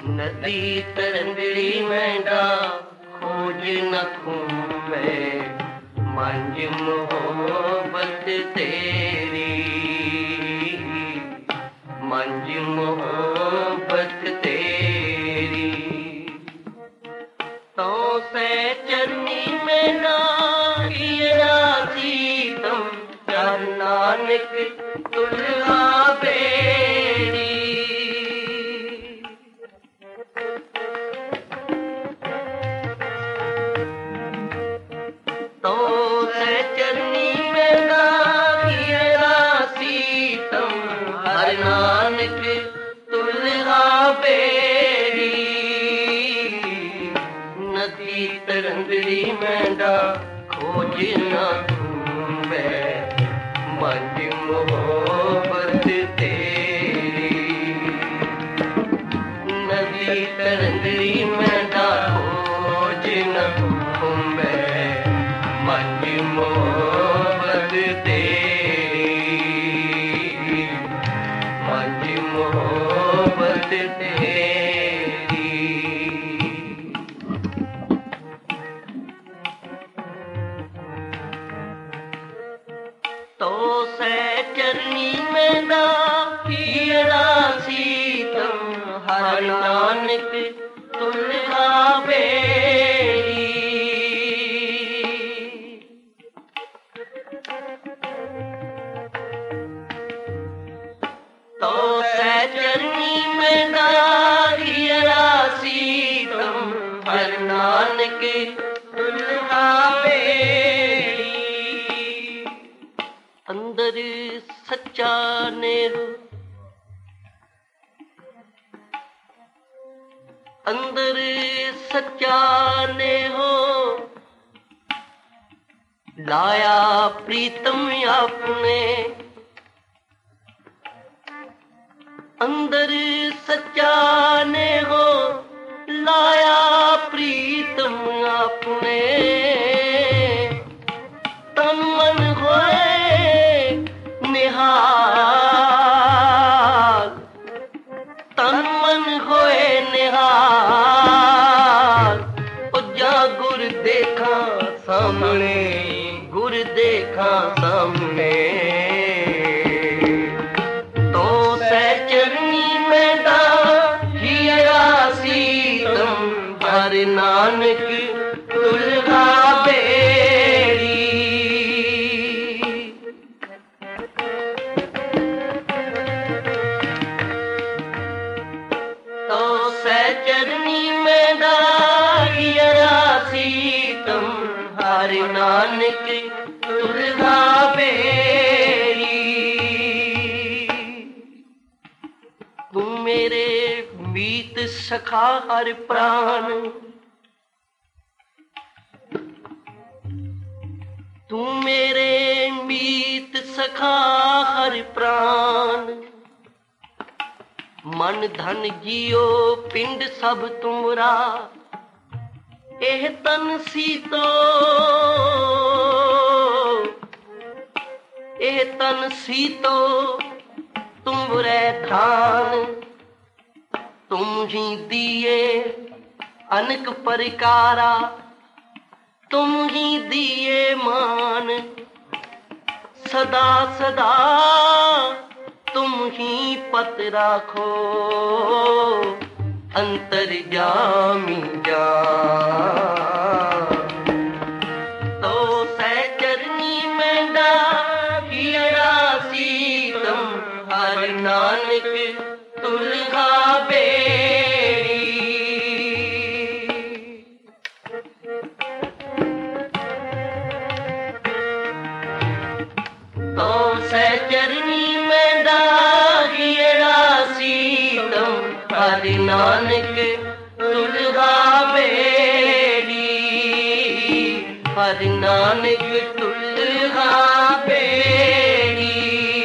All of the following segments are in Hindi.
नदी तरंगड़ी मैंडा खोज न खूबे मंज मोहब्बत तेरी, मंज मोहब्बत तेरी। तो से चरनी में ना सीतम कर नानक तुलगा बेरी। तो से चरनी में ना सीतम हर नानक तुलगा बेरी। नदी तरंगड़ी मैंडा खोज न खूबे मंज मोहब्बत तेरी। नदी तरंगड़ी मैंडा खोज न खूबे मंज मोहब्बत तेरी, मंज मोहब्बत तेरी। तो से चरनी में ना सीतम हर नानक तुलगा बेरी। तो से चरनी में ना सीतम हर नानक तुलगा बेरी। अंदर सच्चा नेह, अंदर सच्चा नेहो लाया प्रीतम अपने। अंदर सच्चा नेहो लाया प्रीतम अपने। तन मन होए निहाल, तन मन होए निहाल। ओ जा गुर देखा सामने, गुर देखा सामने। तो से चरनी में ना सीतम हर नानक तुलगा बेरी। तो से चरनी में ना सीतम हर नानक तुलगा बेरी। तू मेरे मीत सखा हर प्राण, तू मेरे मीत सखा हर प्राण। मन धन जियो पिंड सब तुमरा, एह तन सीतो, एह तन सीतो तुमरे धान। तुम ही दिए अनक परिकारा, तुम ही दिए मान। सदा सदा तुम ही पत राखो अंतर्यामी जान। तो से चरनी में ना सीतम हर नानक तुलगा बेरी। तो से चरनी में ना सीतम हर नानक तुलगा बेरी। हर नानक तुलगा बेरी।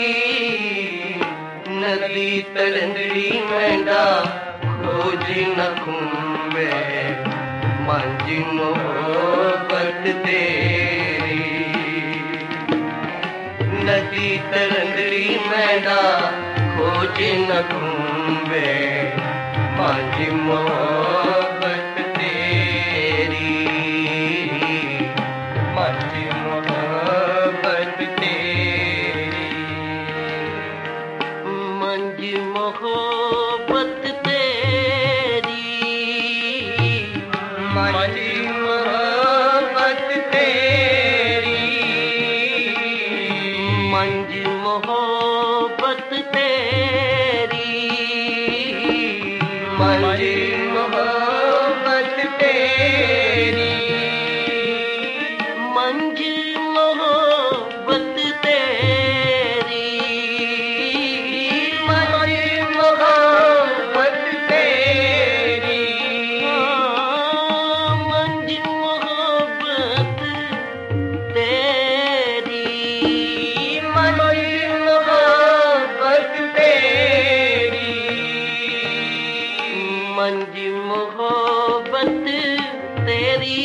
नदी तरंगड़ी मैंडा खोज न खूबे मंज मोहब्बत तेरी। नदी तरंगड़ी मैंडा खोज न खूबे मंझ मोहब्बत तेरी, मंझ मोहब्बत तेरी, मंझ मोहब्बत तेरी, मंझ मोहब्बत तेरी, मंझ मोहब्बत तेरी, मंझ मोहब्बत तेरी, मंझ मोहब्बत तेरी, मंझ मोहब्बत तेरी, मंझ मोहब्बत तेरी, मंझ मोहब्बत तेरी, मंझ मोहब्बत तेरी,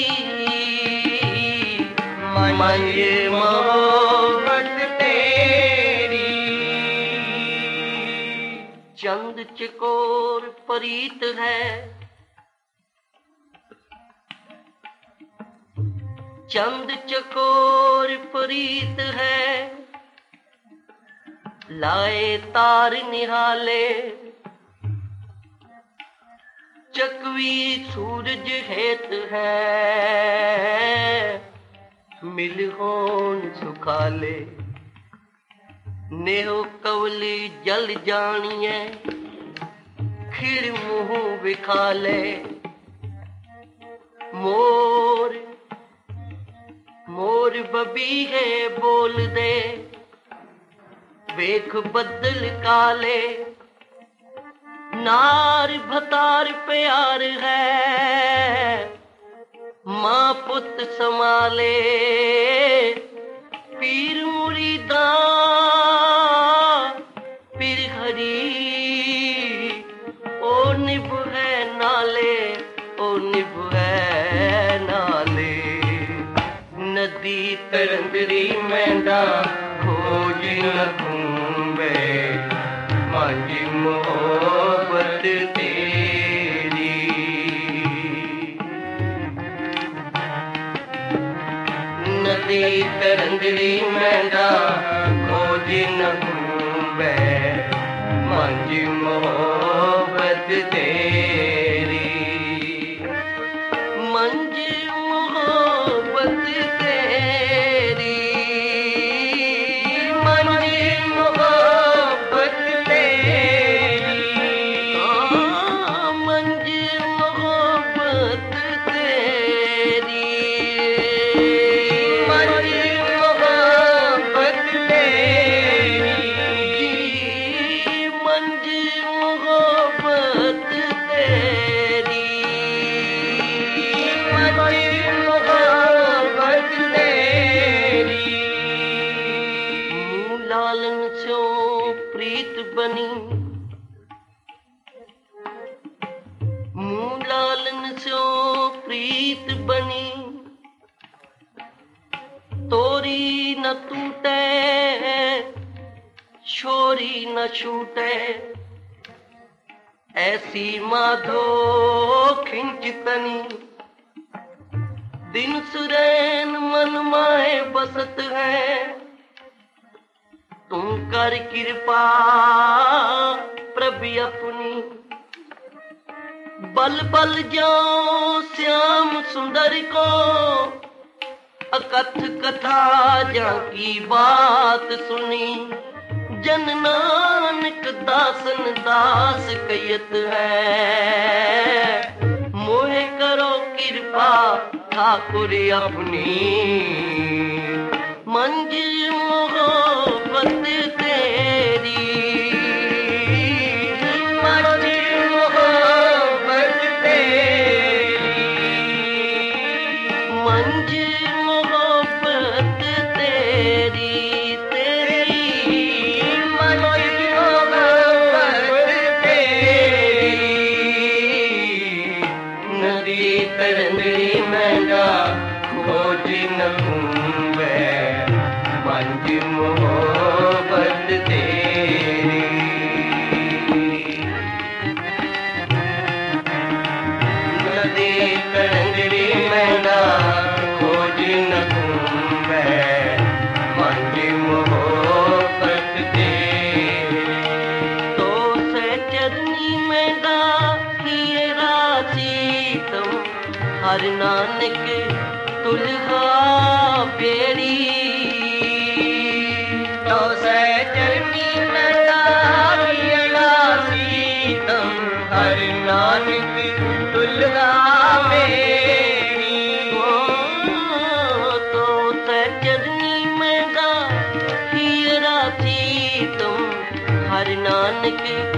मंझ मोहब्बत तेरी, चंद चकोर प्रीत है, चंद चकोर प्रीत है, लाए तार निहाले, चकवी सूरज हेत है, मिल होन सुखाले, नेहो कवली जल जानिए, खिड़ मुँह विखाले, मोर मोर बबी है बोल दे, वेख बदल काले, नार भतार प्यार है, माँ पुत संभाले, पीर मुरीदा पीर हरी, ओ निभ है नाले, ओ निभ है नाले, नदी तरंगरी मैंडा खोज न घूमे, मंझ मोहब्बत तेरी, नदी तरंगरी मैंडा खोज न घूमे, मंझ मोहब्बत तेरी, मंझ मोहब्बत तेरी, मंझ मोहब्बत तेरी, मंझ मोहब्बत तेरी, मंझ मोहब्बत तेरी, मंझ मोहब्बत तेरी, मंझ मोहब्बत तेरी, मुँह लालन स्यो प्रीत बनी, मुँह लालन स्यो प्रीत बनी, तोरी न टूटे, छोरी न छूटे, ऐसी माधो खिंचतनी, दिन सुरैन मन माए बसत है, तुम कर कृपा प्रभु अपनी, बल बल जाओ श्याम सुंदर को, अकथ कथा जाकी बात सुनी, जन नानक दासन दास कयत है, मोहे करो कृपा ठाकुर अपनी, मंझ मोहब्बत तेरी, मंझ मोहब्बत तेरी, मंझ मोहब्बत तेरी, तेरी, मंझ मोहब्बत तेरी, नदी तरंगरी मैंडा खोज न घूमे, मंझ हर नानक तुल्हा बेड़ी तो से चरनी में डालिया सीतम हर नानक तुल्हा बेड़ी तो से चरनी में डालिया सीतम हर नानक